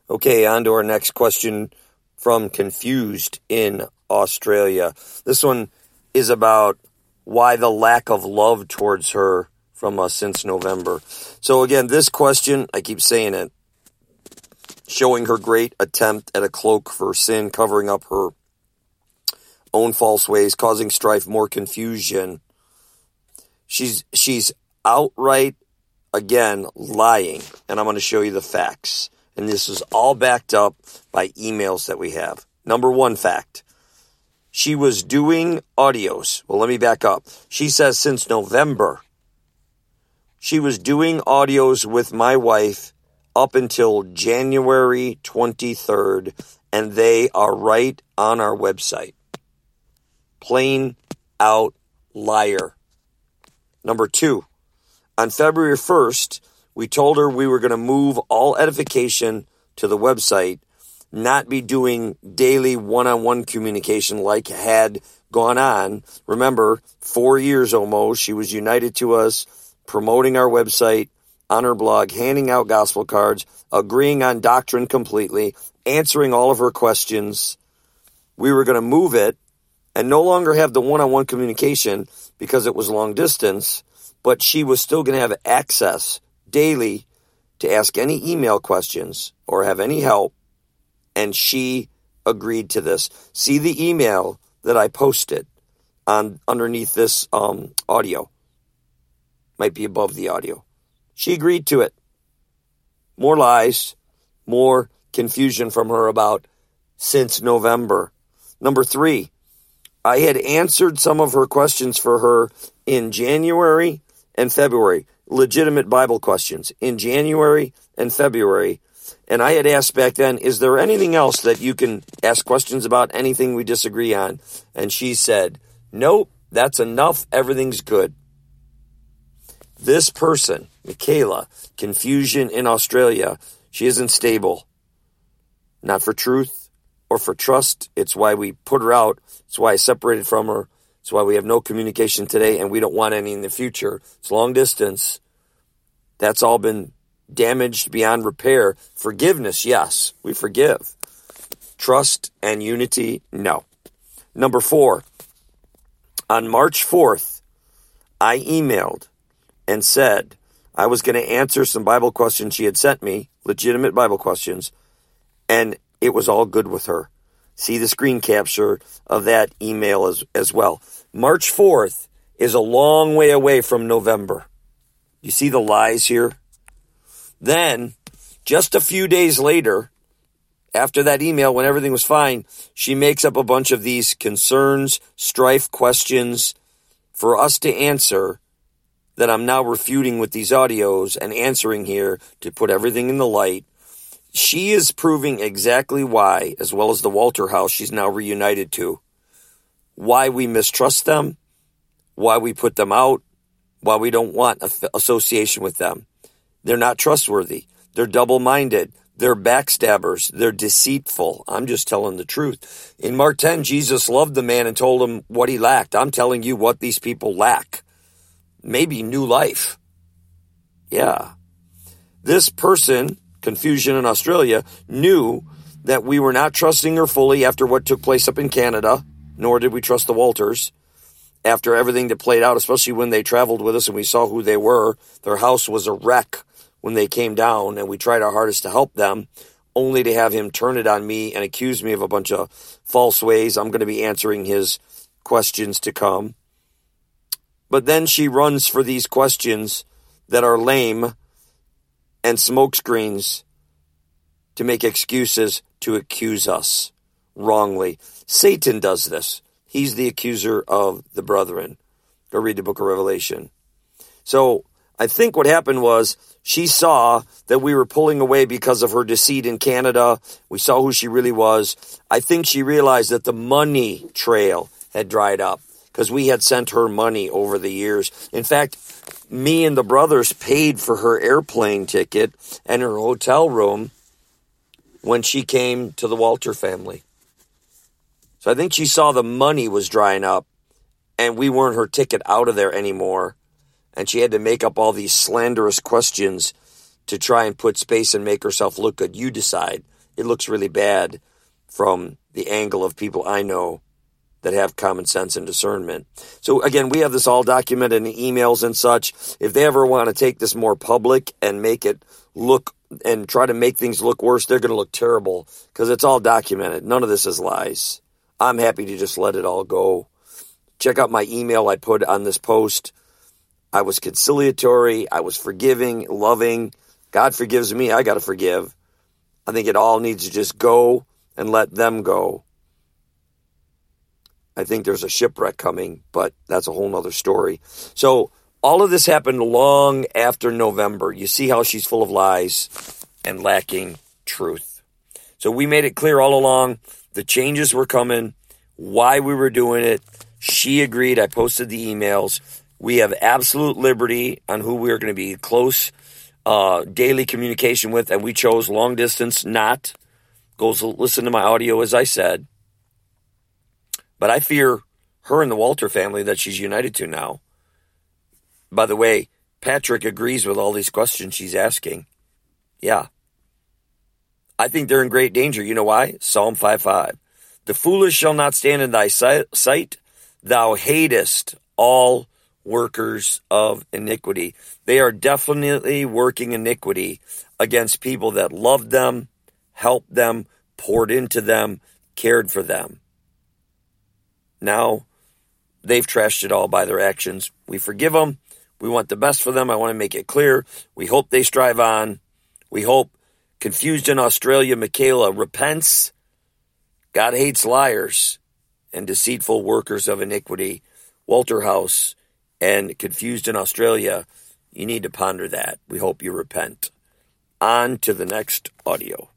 Okay, on to our next question from Confused in Australia. This one is about why the lack of love towards her from us since November. So again, this question, I keep saying it, showing her great attempt at a cloak for sin, covering up her own false ways, causing strife, more confusion. She's outright, again, lying, and I'm going to show you the facts. And this is all backed up by emails that we have. Number one fact. She was doing audios. Well, let me back up. She says since November, she was doing audios with my wife up until January 23rd, and they are right on our website. Plain out liar. Number two, on February 1st, we told her we were going to move all edification to the website, not be doing daily one-on-one communication like had gone on. Remember, 4 years almost, she was united to us, promoting our website on her blog, handing out gospel cards, agreeing on doctrine completely, answering all of her questions. We were going to move it and no longer have the one-on-one communication because it was long distance, but she was still going to have access daily to ask any email questions or have any help, and she agreed to this. See the email that I posted on underneath this audio. Might be above the audio. She agreed to it. More lies, more confusion from her about since November. Number three, I had answered some of her questions for her in January and February. Legitimate Bible questions in January and February. And I had asked back then, is there anything else that you can ask questions about, anything we disagree on? And she said, nope, that's enough. Everything's good. This person, Michaela, Confusion in Australia, she isn't stable. Not for truth or for trust. It's why we put her out. It's why I separated from her. It's why we have no communication today, and we don't want any in the future. It's long distance. That's all been damaged beyond repair. Forgiveness, yes, we forgive. Trust and unity, no. Number four, on March 4th, I emailed and said I was going to answer some Bible questions she had sent me, legitimate Bible questions, and it was all good with her. See the screen capture of that email as well. March 4th is a long way away from November. You see the lies here? Then, just a few days later, after that email, when everything was fine, she makes up a bunch of these concerns, strife, questions for us to answer that I'm now refuting with these audios and answering here to put everything in the light. She is proving exactly why, as well as the Walter House she's now reunited to, why we mistrust them, why we put them out, why we don't want association with them. They're not trustworthy. They're double-minded. They're backstabbers. They're deceitful. I'm just telling the truth. In Mark 10, Jesus loved the man and told him what he lacked. I'm telling you what these people lack. Maybe new life. Yeah. This person, Confusion in Australia, knew that we were not trusting her fully after what took place up in Canada, nor did we trust the Walters. After everything that played out, especially when they traveled with us and we saw who they were, their house was a wreck when they came down, and we tried our hardest to help them, only to have him turn it on me and accuse me of a bunch of false ways. I'm going to be answering his questions to come. But then she runs for these questions that are lame and smokescreens to make excuses to accuse us wrongly. Satan does this. He's the accuser of the brethren. Go read the book of Revelation. So I think what happened was she saw that we were pulling away because of her deceit in Canada. We saw who she really was. I think she realized that the money trail had dried up because we had sent her money over the years. In fact, me and the brothers paid for her airplane ticket and her hotel room when she came to the Walter family. So I think she saw the money was drying up and we weren't her ticket out of there anymore. And she had to make up all these slanderous questions to try and put space and make herself look good. You decide. it looks really bad from the angle of people I know that have common sense and discernment. So again, we have this all documented in emails and such. If they ever want to take this more public and make it look and try to make things look worse, they're going to look terrible because it's all documented. None of this is lies. I'm happy to just let it all go. Check out my email I put on this post. I was conciliatory. I was forgiving, loving. God forgives me. I got to forgive. I think it all needs to just go and let them go. I think there's a shipwreck coming, but that's a whole nother story. So all of this happened long after November. You see how she's full of lies and lacking truth. So we made it clear all along the changes were coming, why we were doing it. She agreed. I posted the emails. We have absolute liberty on who we are going to be close daily communication with, and we chose long distance not. Go listen to my audio as I said. But I fear her and the Walter family that she's united to now. By the way, Patrick agrees with all these questions she's asking. Yeah. I think they're in great danger. You know why? Psalm 5:5. The foolish shall not stand in thy sight. Thou hatest all workers of iniquity. They are definitely working iniquity against people that loved them, helped them, poured into them, cared for them. Now, they've trashed it all by their actions. We forgive them. We want the best for them. I want to make it clear. We hope they strive on. We hope Confused in Australia, Michaela repents. God hates liars and deceitful workers of iniquity. Walter House and Confused in Australia, you need to ponder that. We hope you repent. On to the next audio.